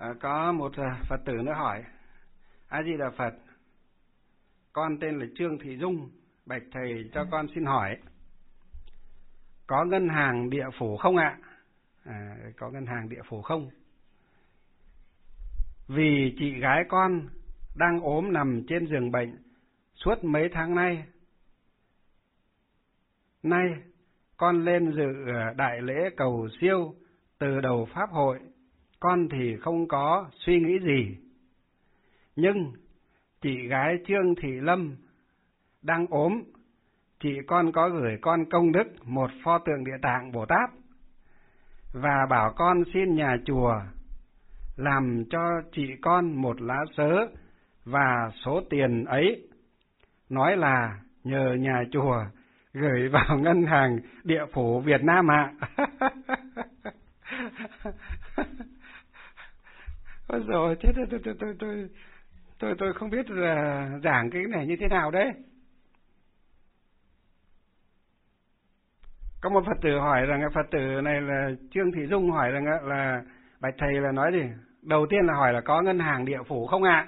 Có một Phật tử nữa hỏi: A Di Đà Phật, con tên là Trương Thị Dung, bạch thầy cho con xin hỏi, có ngân hàng địa phủ không ạ? Có ngân hàng địa phủ không? Vì chị gái con đang ốm nằm trên giường bệnh suốt mấy tháng nay. Nay con lên dự đại lễ cầu siêu từ đầu pháp hội, con thì không có suy nghĩ gì. Nhưng chị gái Trương Thị Lâm đang ốm, chị con có gửi con công đức một pho tượng Địa Tạng Bồ Tát và bảo con xin nhà chùa làm cho chị con một lá sớ và số tiền ấy, nói là nhờ nhà chùa gửi vào ngân hàng địa phủ Việt Nam ạ. Ôi rồi, thế tôi không biết là giảng cái này như thế nào đấy. Có một Phật tử hỏi rằng, Phật tử này là Trương Thị Dung hỏi rằng là bạch thầy là nói gì? Đầu tiên là hỏi là có ngân hàng địa phủ không ạ?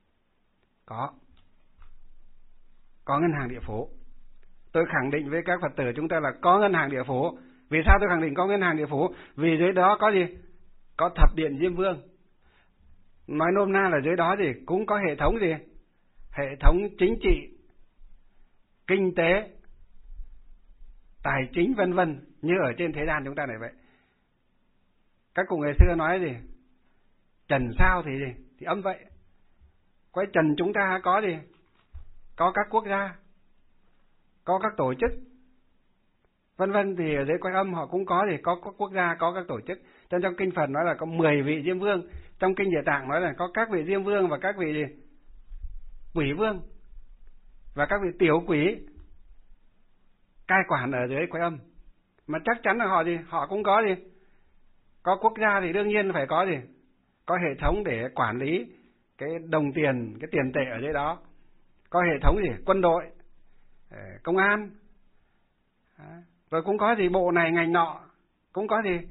Có ngân hàng địa phủ. Tôi khẳng định với các Phật tử chúng ta là có ngân hàng địa phủ. Vì sao tôi khẳng định có ngân hàng địa phủ? Vì dưới đó có gì? Có thập điện Diêm Vương. Nói nôm na là dưới đó gì? Cũng có hệ thống gì? Hệ thống chính trị, kinh tế, tài chính vân vân, như ở trên thế gian chúng ta này vậy. Các cụ ngày xưa nói gì? Trần sao thì gì? Thì âm vậy. Quay trần chúng ta có gì? Có các quốc gia, có các tổ chức vân vân, thì ở dưới quay âm họ cũng có gì? Có các quốc gia, có các tổ chức. Trong kinh Phật nói là có 10 vị Diêm Vương. Trong kinh Địa Tạng nói là có các vị Diêm Vương và các vị gì? Quỷ vương và các vị tiểu quỷ cai quản ở dưới quay âm. Mà chắc chắn là họ gì? Họ cũng có gì? Có quốc gia thì đương nhiên phải có gì? Có hệ thống để quản lý cái đồng tiền, cái tiền tệ ở dưới đó. Có hệ thống gì? Quân đội, công an, rồi cũng có gì? Bộ này ngành nọ, cũng có gì?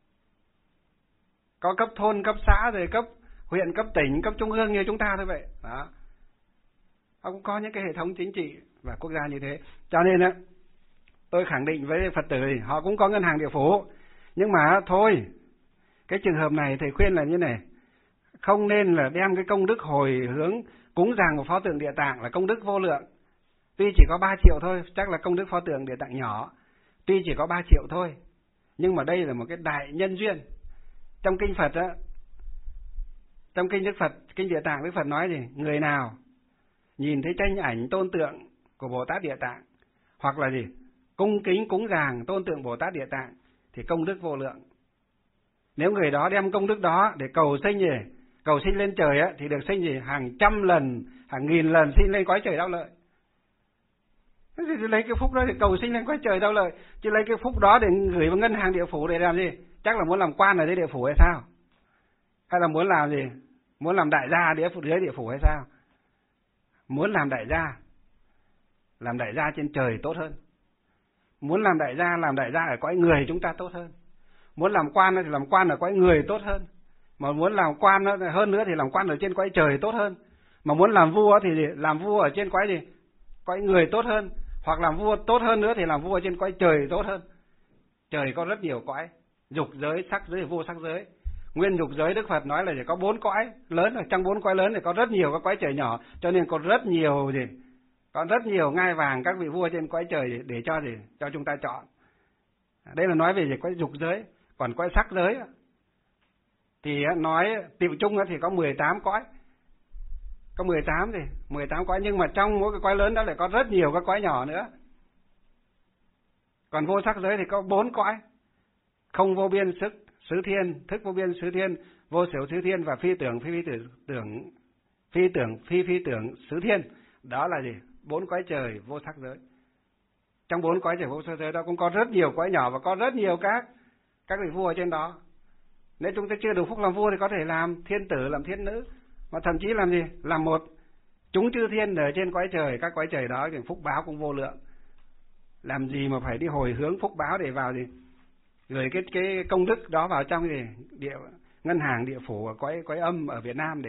Có cấp thôn, cấp xã, rồi cấp huyện, cấp tỉnh, cấp trung ương như chúng ta thôi vậy. Đó. Họ cũng có những cái hệ thống chính trị và quốc gia như thế. Cho nên á, tôi khẳng định với Phật tử thì họ cũng có ngân hàng địa phủ. Nhưng mà thôi, cái trường hợp này thầy khuyên là như này, không nên là đem cái công đức hồi hướng cúng dường một pho tượng Địa Tạng là công đức vô lượng. Tuy chỉ có 3 triệu thôi, chắc là công đức pho tượng Địa Tạng nhỏ. Tuy chỉ có 3 triệu thôi, nhưng mà đây là một cái đại nhân duyên. Trong kinh Phật á, trong kinh Đức Phật, kinh Địa Tạng Đức Phật nói gì? Người nào nhìn thấy tranh ảnh tôn tượng của Bồ Tát Địa Tạng, hoặc là gì? Cung kính cúng dường tôn tượng Bồ Tát Địa Tạng thì công đức vô lượng. Nếu người đó đem công đức đó để cầu sinh gì? Cầu sinh lên trời á, thì được sinh gì? Hàng trăm lần, hàng nghìn lần sinh lên cõi trời đau lợi. Thế thì lấy cái phúc đó để cầu sinh lên cõi trời đau lợi, chứ lấy cái phúc đó để gửi vào ngân hàng địa phủ để làm gì? Chắc là muốn làm quan ở dưới địa phủ hay sao? Hay là muốn làm gì? Muốn làm đại gia dưới địa phủ hay sao? Muốn làm đại gia trên trời tốt hơn. Muốn làm đại gia ở cõi người chúng ta tốt hơn. Muốn làm quan thì làm quan ở cõi người tốt hơn. Mà muốn làm quan hơn nữa thì làm quan ở trên cõi trời tốt hơn. Mà muốn làm vua thì làm vua ở trên cõi gì? Cõi người tốt hơn. Hoặc làm vua tốt hơn nữa thì làm vua ở trên cõi trời tốt hơn. Trời có rất nhiều cõi, dục giới, sắc giới, vô sắc giới. Nguyên dục giới Đức Phật nói là chỉ có 4 cõi lớn, ở trong 4 cõi lớn thì có rất nhiều các cõi trời nhỏ, cho nên có rất nhiều gì? Có rất nhiều ngai vàng các vị vua trên cõi trời để cho gì? Cho chúng ta chọn. Đây là nói về gì? Cõi dục giới. Còn cõi sắc giới thì nói tiệu chung thì có 18 cõi. Có 18 cõi, nhưng mà trong mỗi cái cõi lớn đó lại có rất nhiều các cõi nhỏ nữa. Còn vô sắc giới thì có 4 cõi. Không vô biên sức xứ thiên, thức vô biên xứ thiên, vô xỉu xứ thiên và phi tưởng phi tưởng xứ thiên. Đó là gì? 4 cõi trời vô sắc giới. Trong 4 cõi trời vô sắc giới đó cũng có rất nhiều cõi nhỏ và có rất nhiều các vị vua ở trên đó. Nếu chúng ta chưa đủ phúc làm vua thì có thể làm thiên tử, làm thiên nữ, mà thậm chí làm gì? Làm một chúng chư thiên ở trên cõi trời, các cõi trời đó thì phúc báo cũng vô lượng. Làm gì mà phải đi hồi hướng phúc báo để vào gì? Gửi cái công đức đó vào trong gì? ngân hàng địa phủ ở cõi âm ở Việt Nam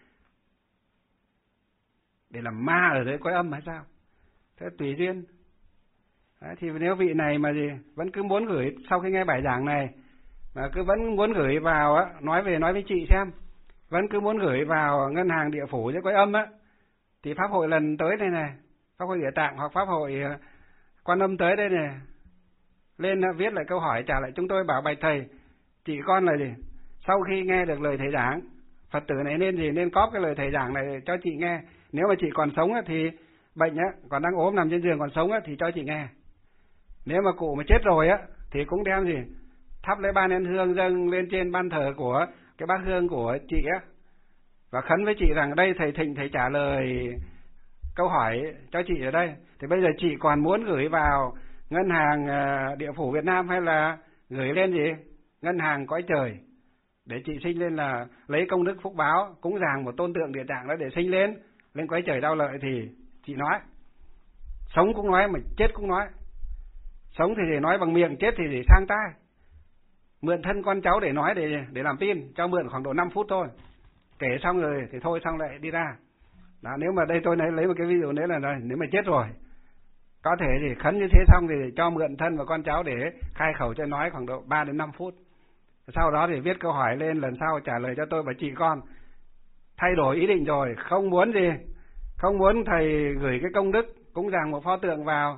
để làm ma ở dưới cõi âm hay sao? Thế tùy duyên. Đấy, thì nếu vị này mà gì vẫn cứ muốn gửi sau khi nghe bài giảng này mà cứ vẫn muốn gửi vào á, nói với chị xem, vẫn cứ muốn gửi vào ngân hàng địa phủ dưới cõi âm á, thì pháp hội lần tới đây này, pháp hội Địa Tạng hoặc pháp hội Quan Âm tới đây này, lên viết lại câu hỏi trả lại chúng tôi, bảo bạch thầy, chị con là gì? Sau khi nghe được lời thầy giảng, Phật tử này nên cóp cái lời thầy giảng này cho chị nghe. Nếu mà chị còn sống thì bệnh á, còn đang ốm nằm trên giường còn sống thì cho chị nghe. Nếu mà cụ mà chết rồi á thì cũng đem gì thắp lấy 3 nén hương dâng lên trên ban thờ của cái bát hương của chị á, và khấn với chị rằng đây thầy Thịnh thầy trả lời câu hỏi cho chị ở đây. Thì bây giờ chị còn muốn gửi vào ngân hàng địa phủ Việt Nam hay là gửi lên gì ngân hàng cõi trời để chị sinh lên là lấy công đức phúc báo cúng dường một tôn tượng Địa Tạng đó để sinh lên cõi trời đau lợi, thì chị nói. Sống cũng nói mà chết cũng nói. Sống thì để nói bằng miệng, chết thì để sang tai. Mượn thân con cháu để nói, để làm tin, cho mượn khoảng độ 5 phút thôi. Kể xong rồi thì thôi, xong lại đi ra. Đó, nếu mà đây tôi lấy một cái ví dụ nữa là nếu mà chết rồi, có thể thì khấn như thế xong thì cho mượn thân và con cháu để khai khẩu cho nói khoảng độ 3 đến 5 phút. Sau đó thì viết câu hỏi lên, lần sau trả lời cho tôi và chị con. Thay đổi ý định rồi, không muốn gì, không muốn thầy gửi cái công đức cúng dường một pho tượng vào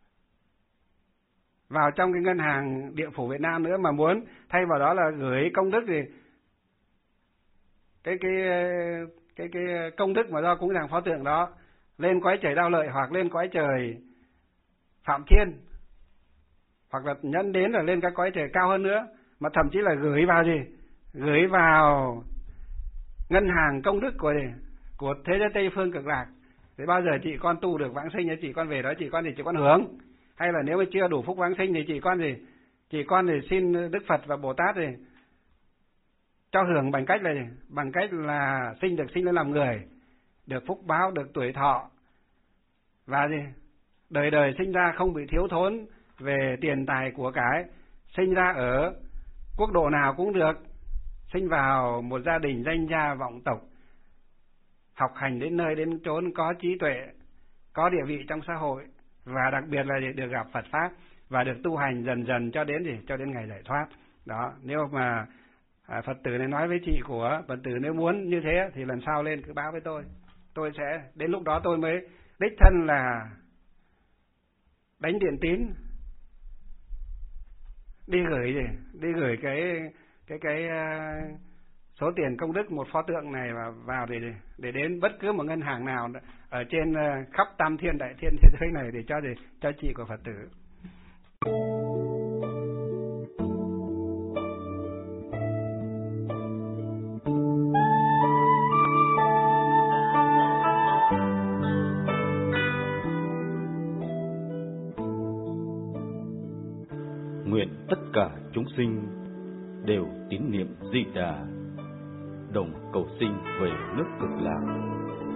trong cái ngân hàng địa phủ Việt Nam nữa, mà muốn thay vào đó là gửi công đức gì cái công đức mà do cúng dường pho tượng đó lên cõi trời đau lợi hoặc lên cõi trời Phạm Thiên, hoặc là nhân đến là lên các cõi trời cao hơn nữa, mà thậm chí là gửi vào gì, gửi vào ngân hàng công đức của thế giới Tây Phương Cực Lạc. Thì bao giờ chị con tu được vãng sinh, chị con về đó chị con hưởng. Hay là nếu mà chưa đủ phúc vãng sinh thì chị con thì xin Đức Phật và Bồ Tát thì cho hưởng bằng cách là sinh lên làm người, được phúc báo, được tuổi thọ, và đời đời sinh ra không bị thiếu thốn về tiền tài của cái, sinh ra ở quốc độ nào cũng được, sinh vào một gia đình danh gia vọng tộc, học hành đến nơi đến chốn có trí tuệ, có địa vị trong xã hội, và đặc biệt là được gặp Phật pháp và được tu hành dần dần cho đến ngày giải thoát. Đó, nếu mà Phật tử này nói với chị của Phật tử nếu muốn như thế thì lần sau lên cứ báo với tôi sẽ đến lúc đó tôi mới đích thân là đánh điện tín đi gửi cái số tiền công đức một pho tượng này vào để đến bất cứ một ngân hàng nào ở trên khắp tam thiên đại thiên thế giới này để cho chị của Phật tử. Nguyện tất cả chúng sinh đều tín niệm Di Đà, đồng cầu sinh về nước Cực Lạc.